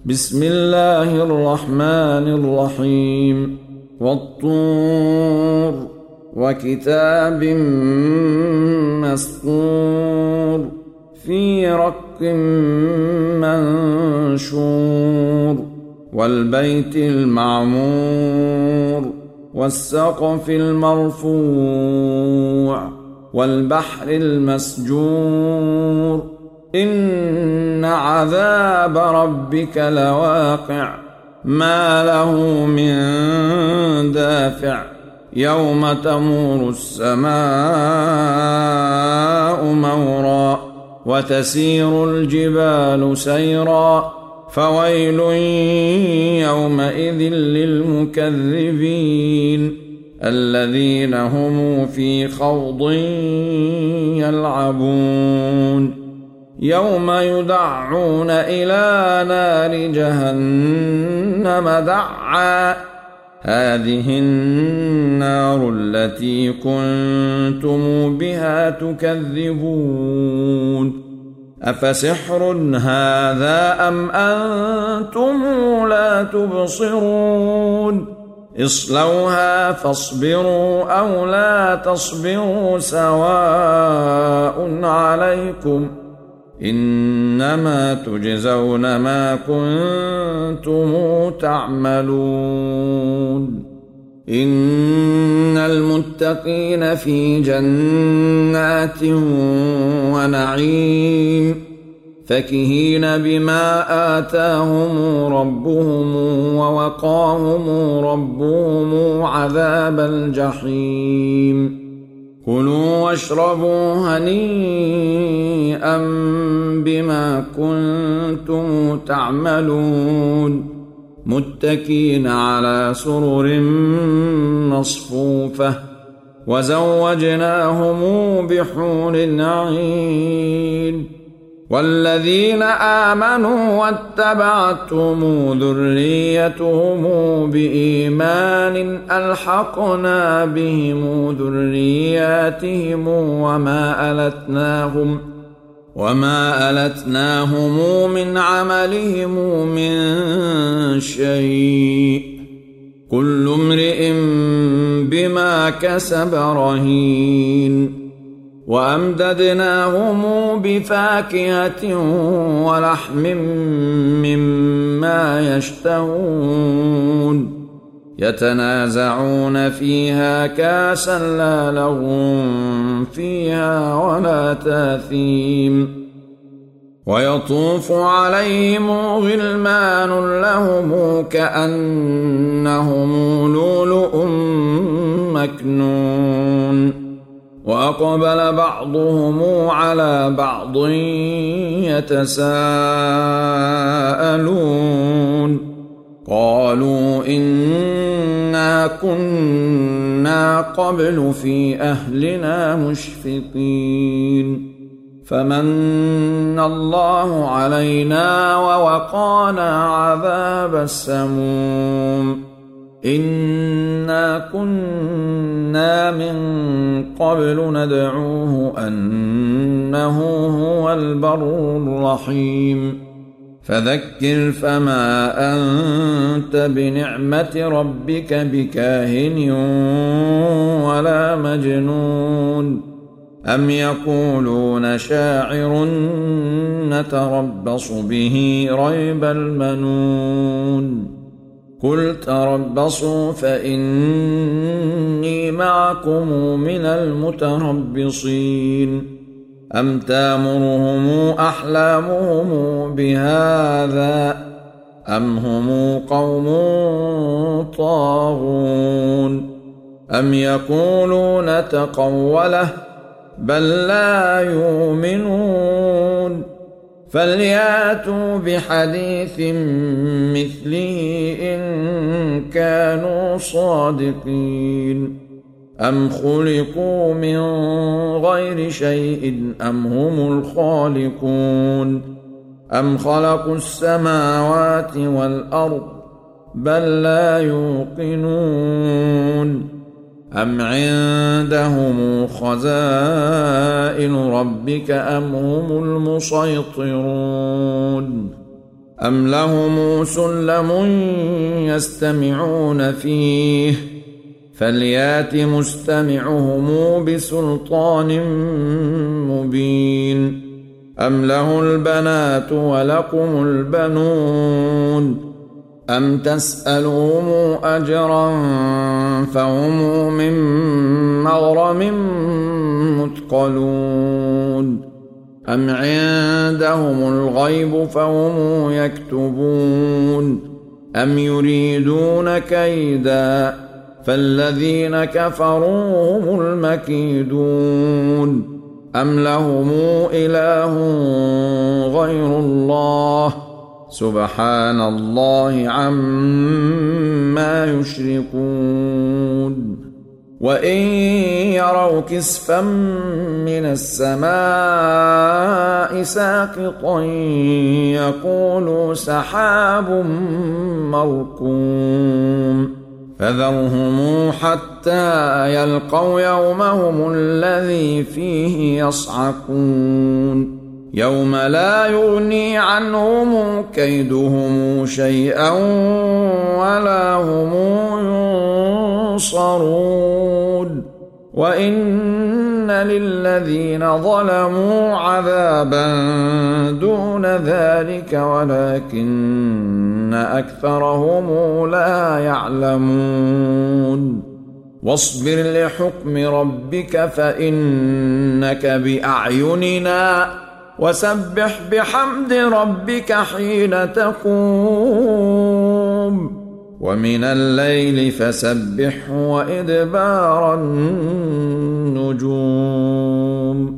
بسم الله الرحمن الرحيم والطور وكتاب مسطور في رق منشور والبيت المعمور والسقف المرفوع والبحر المسجور إن عذاب ربك لواقع ما له من دافع يوم تمور السماء مورا وتسير الجبال سيرا فويل يومئذ للمكذبين الذين هم في خوض يلعبون يوم يدعون إلى نار جهنم دعا هذه النار التي كنتم بها تكذبون أفسحر هذا أم أنتم لا تبصرون اصلوها فاصبروا أو لا تصبروا سواء عليكم إنما تجزون ما كنتم تعملون إن المتقين في جنات ونعيم فكهين بما آتاهم ربهم ووقاهم ربهم عذاب الجحيم كلوا واشربوا هنيئا بما كنتم تعملون متكئين على سرر مصفوفة وزوجناهم بحور عين والذين آمنوا واتبعتهم ذريتهم بإيمان ألحقنا بهم ذرياتهم وما ألتناهم من عملهم من شيء كل امرئ بما كسب رهين وأمددناهم بفاكهة ولحم مما يشتهون يتنازعون فيها كأسا لا لغو فيها ولا تاثيم ويطوف عليهم غلمان لهم كأنهم لؤلؤ مكنون وأقبل بعضهم على بعض يتساءلون قالوا إنا كنا قبل في أهلنا مشفقين فمن الله علينا ووقانا عذاب السموم إنا كنا من قبل ندعوه أنه هو البر الرحيم فذكر فما أنت بنعمة ربك بكاهن ولا مجنون أم يقولون شاعر نتربص به ريب المنون قل تربصوا فإني معكم من المتربصين أم تامرهم أحلامهم بهذا أم هم قوم طاغون أم يقولون تقوله بل لا يؤمنون فلياتوا بحديث مثله إن كانوا صادقين أم خلقوا من غير شيء أم هم الخالقون أم خلقوا السماوات والأرض بل لا يوقنون أم عندهم خزائن ربك أم هم المسيطرون أم لهم سلم يستمعون فيه فليات مستمعهم بسلطان مبين أم له البنات ولكم البنون أم تسألهم أجرا فهم من مغرم مثقلون أم عندهم الغيب فهم يكتبون أم يريدون كيدا فالذين كفروا هم المكيدون أم لهم إله غير الله سبحان الله عما يشركون وإن يروا كسفا من السماء ساقطا يقولوا سحاب مركوم فذرهم حتى يلقوا يومهم الذي فيه يصعقون يوم لا يغني عنهم كيدهم شيئا ولا هم ينصرون وإن للذين ظلموا عذابا دون ذلك ولكن أكثرهم لا يعلمون واصبر لحكم ربك فإنك بأعيننا وسبح بحمد ربك حين تقوم ومن الليل فسبحه وإدبار النجوم